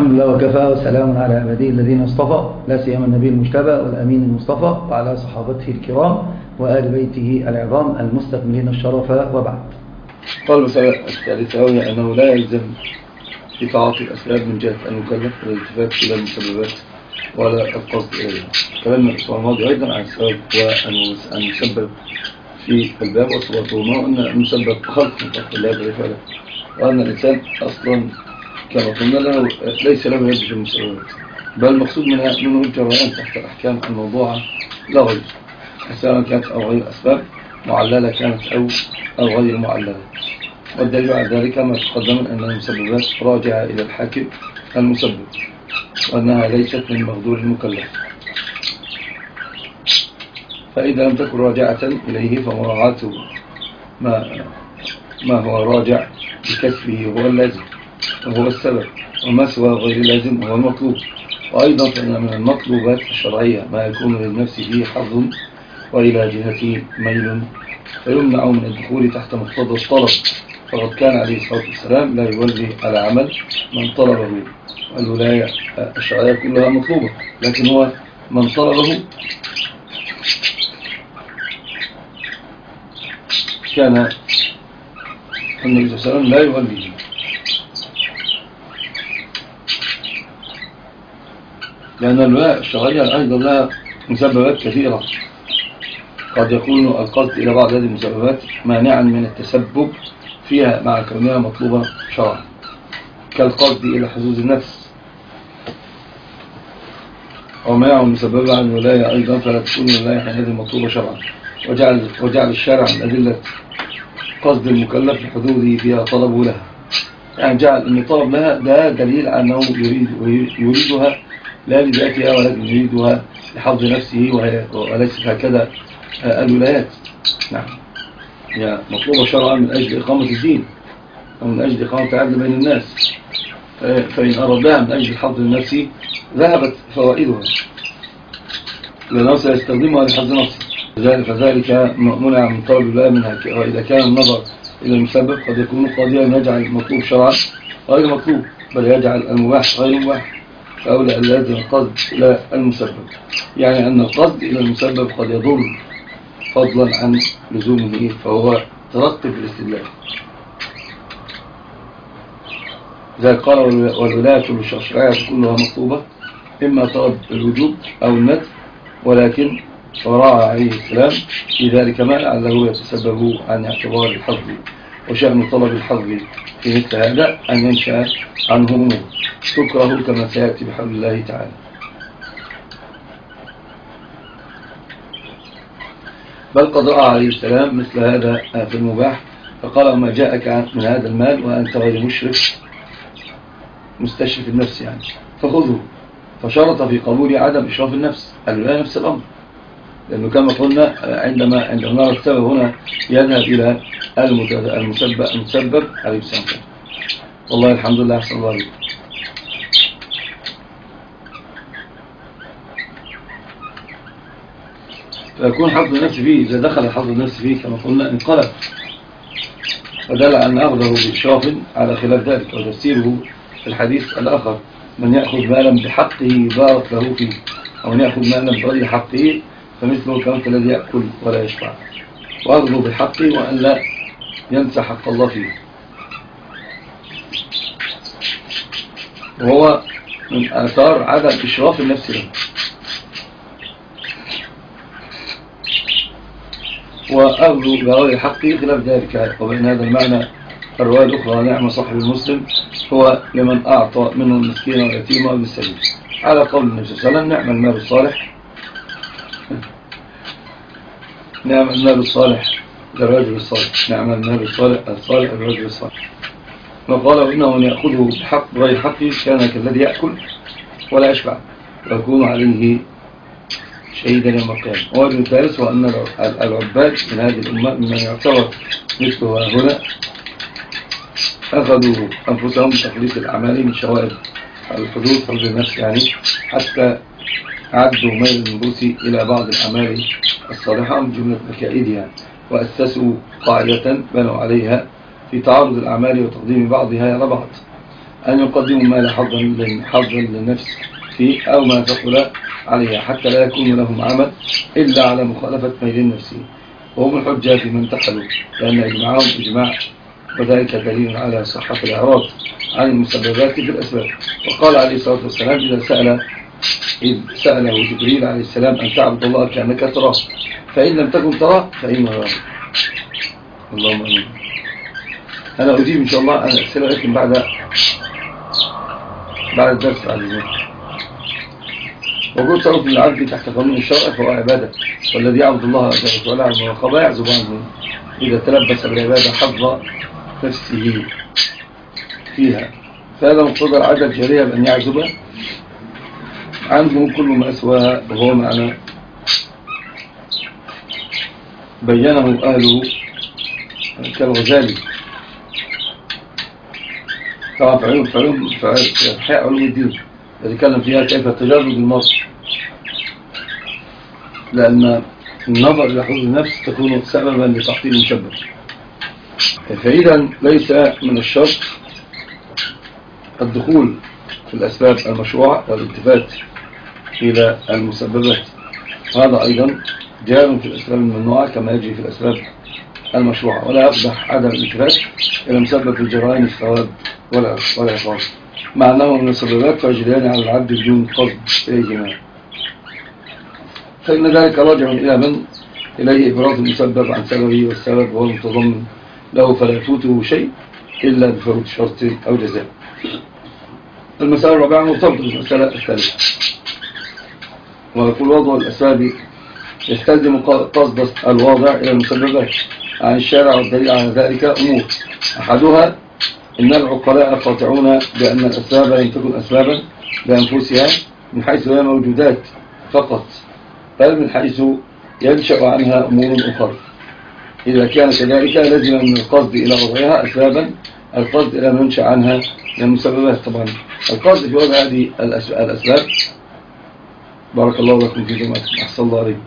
الحمد لله وكفى وسلام على عباده الذين اصطفى، لا سيما النبي المجتبى والأمين المصطفى وعلى صحابته الكرام وآل بيته العظام المستكملين الشرف، وبعد. قال المسألة الثالثة وهي أنه لا يلزم في تعاطي الأسباب من جهة المكلف والالتفات إلى المسببات ولا القصد إليها. كلامنا الأسبوع الماضي أيضا عن السبب والمسبب في الباب وصفاتهما، وأن المسبب خلق من خلق الله بالفعل، وأن الإنسان أصلا كما قلنا ليس له يد في المسببات، بل المقصود منه الجريان تحت الأحكام الموضوعة لا غير، سواء كانت أو غير أسباب معللة كانت أو غير معللة. والدليل على ذلك ما تقدم أن المسببات راجعة إلى الحاكم المسبب، وأنها ليست من مقدور المكلف. فإذا لم تكن راجعة إليه فمراعاة ما هو راجع بكسبه هو اللازم وهو السبب، وما سوى غير اللازم هو المطلوب. وأيضا فإن من المطلوبات الشرعية ما يكون للنفس فيه حظ وإلى جهته ميل، فيمنع من الدخول تحت مقتضى الطلب، فقد كان عليه الصلاة والسلام لا يولي على عمل من طلبه. والولاية الشرعية كلها مطلوبة، لكن هو من طلبه كان النبي صلى الله عليه وسلم لا يوليه. لأن الولاية الشرعية أيضا لها مسببات كثيرة، قد يكون القصد إلى بعض هذه المسببات مانعا من التسبب فيها مع كونها مطلوبة شرعا، كالقصد إلى حظوظ النفس. ومانع المسببة عن الولاية أيضا فلا تكون الولاية حينئذ مطلوبة شرعا، وجعل الشارع من أدلة قصد المكلف لحدوده فيها طلبه لها، يعني جعل أن طلب لها ده دليل على أنه يريدها لا لذاتها ولكن يريدها لحظ نفسه، وليست هكذا الولايات. نعم، هي مطلوبة شرعا من أجل إقامة الدين ومن أجل إقامة العدل بين الناس، فإن أرادها من أجل حظ النفس ذهبت فوائدها، لأنه سيستخدمها لحظ نفسه. فذلك منع من طلب الله منها. وإذا كان النظر إلى المسبب قد يكون قاضيا يجعل المطلوب شرعا غير مطلوب، بل يجعل المباح غير مباح، فأولى أن لازم القصد إلى المسبب، يعني أن القصد إلى المسبب قد يضر فضلا عن لزومه، فهو ترتب الاستدلال. إذا قال والولاية الشرعية كلها مطلوبة، إما طلب الوجوب أو الندب، ولكن وراء عليه السلام في ذلك ما لعله يتسبب عن اعتبار الحظ، وشأن طلب الحظ في مثل هذا أن ينشأ عنه أمور تكره كما سيأتي بحول الله تعالى. بل قد رأى عليه السلام مثل هذا في المباح، فقال ما جاءك من هذا المال وأنت غير مشرف مستشرف النفس يعني فخذه، فشرط في قبول عدم إشراف النفس. الولاية نفس الأمر، لأنه كما قلنا عندما نرى السبب هنا يذهب إلى المسبب عليه السلام. والله الحمد لله، أحسن الله عليكم. فيكون حظ النفس فيه، إذا دخل حظ النفس فيه كما قلنا انقلب، فدل أن أخذه بإشراف على خلاف ذلك. وتفسيره في الحديث الآخر من يأخذ مالا بحقه يبارك له فيه، أو من يأخذ مالا بغير حقه فمثله كمثل الذي يأكل ولا يشبع. وأخذه بحقه وأن لا ينسى حق الله فيه، وهو من آثار عدم إشراف النفس له. وأخذه بغير حقه خلاف ذلك. وبين هذا المعنى الرواية الأخرى نعم صاحب المسلم هو لمن أعطى منه المسكين واليتيم وابن السبيل، على قول النبي صلى الله عليه وسلم نعم المال الصالح، نعم المال الصالح للرجل الصالح، نعم المال الصالح للرجل الصالح. وقال إنه من يأخذه بحق غير حقه كان كالذي يأكل ولا يشبع ويكون عليه شهيدا يوم القيامة. ووجه الثالث هو أن العباد من هذه الأمة ممن يعتبر مثله هنا أخذوا أنفسهم بتخليص الأعمال من شوائب الحدود حفظ النفس، يعني حتى عدوا ميل النفوس إلى بعض الأعمال الصالحة من جملة مكائدها، وأسسوا قاعدة بنوا عليها في تعارض الأعمال وتقديم بعضها على بعض. أن يقدموا ما لا حظا للنفس فيه أو ما ثقل عليها حتى لا يكون لهم عمل إلا على مخالفة ميل النفس، وهم الحجة في من انتحلوا، لأن إجماعهم إجماع، وذلك دليل على صحة الإعراض عن المسببات في الأسباب. وقال عليه الصلاة والسلام إذ سأله جبريل عليه السلام أن تعبد الله كأنك تراه فإن لم تكن تراه فإنه يراك. اللهم أمين. أنا أجيب إن شاء الله عن الأسئلة لكن بعد الدرس بعد ذلك. وجود تصرف العبد تحت قانون الشرع فهو عبادة، والذي يعبد الله جل وعلا على المراقبة يعزب عنه إذا تلبس بالعبادة حظ نفسه فيها، فهذا مقتضى العادة الجارية بأن يعزب عنه كل ما أسواها، وهو معنى بينه أهله كالغزالي طبعا في إحياء علوم الدين يتكلم فيها كيف تجرد المرء، لأن النظر إلى حظوظ النفس تكون سببا لتحصيل المسبب. فإذا ليس من الشرط الدخول في الأسباب المشروعة والالتفات إلى المسببات، هذا أيضا جار في الأسباب الممنوعة كما يجري في الأسباب المشروعة، ولا يقبح عدم الالتفات إلى مسبب في الجرائم الثواب والعقاب، مع أنه من السببات فيجريان على العبد بدون قصد إليهما، فإن ذلك راجع إلى من إليه إبراز المسبب عن سببه، والسبب هو المتضمن له فلا يفوته شيء إلا بفوت شرط أو جزاء. المسألة الرابعة مرتبطة بالمسألة الثالثة، ويقول وضع الأسباب يستلزم قصد الواضع إلى المسببات عن الشارع، والدليل على ذلك أمور، أحدها إن العقلاء قاطعون بأن الأسباب لم تكن أسبابا بأنفسها من حيث هي موجودات فقط، بل من حيث ينشأ عنها أمور أخرى. إذا كان كذلك لازم من القصد إلى وضعها أسبابا القصد إلى ما ينشأ عنها من المسببات. طبعا القصد في وضع هذه الأسباب بارك الله لكم في جماعتكم أحسن الله عليكم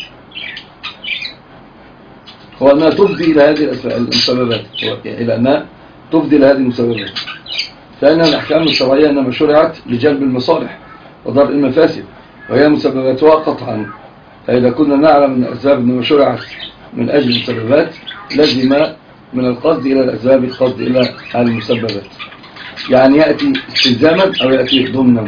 هو أنها تفضي إلى هذه المسببات، إلى أنها تفضي إلى هذه المسببات، فإن الأحكام الشرعية إنما شرعت لجلب المصالح وضرب المفاسد، وهي مسبباتها قطعا. فإذا كنا نعلم أن الأسباب إنما شرعت من أجل المسببات لازم من القصد إلى الأسباب القصد إلى المسببات، يعني يأتي استلزاما أو يأتي ضمنا.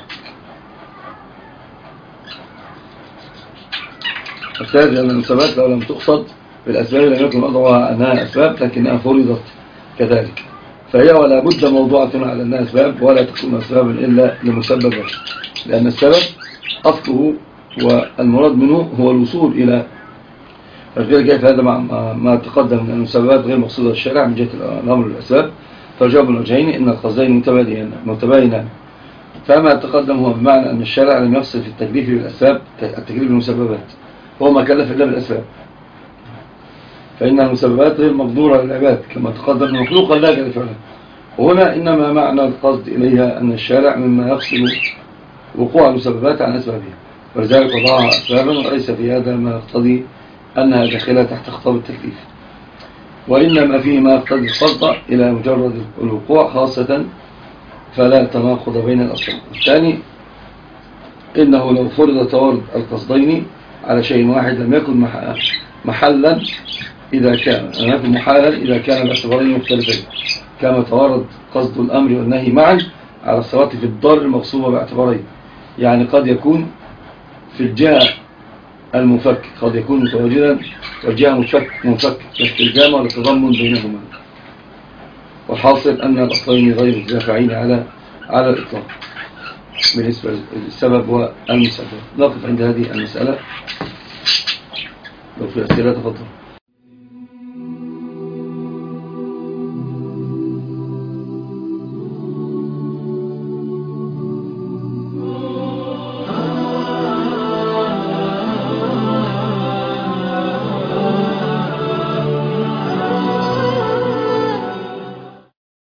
الثالث أن المسببات لو لم تقصد بالأسباب لم يكن وضعها أنها أسباب لكنها فرضت كذلك، فهي ولا بد موضوعة على أنها أسباب ولا تكون أسبابا إلا لمسببات، لأن السبب أصله والمراد منه هو الوصول إلى غير جهة. هذا ما تقدم من المسببات غير مقصودة الشارع من جهة الأمر والأسباب، فجواب الوجهين إن القصدين متباينان. فما تقدم هو بمعنى أن الشارع لم يفصل في التكليف بالأسباب التكليف بالمسببات، هو ما كلف إلا بالأسباب، فإن المسببات غير مقدورة للعباد كما تقدم مخلوقا لا جل فعلا. وهنا إنما معنى القصد إليها أن الشارع مما يفصل وقوع المسببات عن أسبابها، ولذلك وضعها أسبابا، وليس في هذا ما يقتضي أنها داخلة تحت خطاب التكليف، وإنما فيه ما يقتضي الفرط إلى مجرد الوقوع خاصة، فلا تناقض بين الأصلين. الثاني إنه لو فرض توارد القصدين على شيء واحد لم يكن محلا إذا كان الاعتبارين مختلفين، كما توارد قصد الأمر والنهي معا على الصلاة في الضار المقصوبة باعتبارين، يعني قد يكون في الجهة المفك قد يكون متواجدا والجهة منفك لاستلزام والتضمن بينهما، والحاصل أن الأصلين غير متدافعين على الإطلاق بالنسبة للسبب والمسبب. نقف عند هذه المسألة، لو في أسئلة تفضل.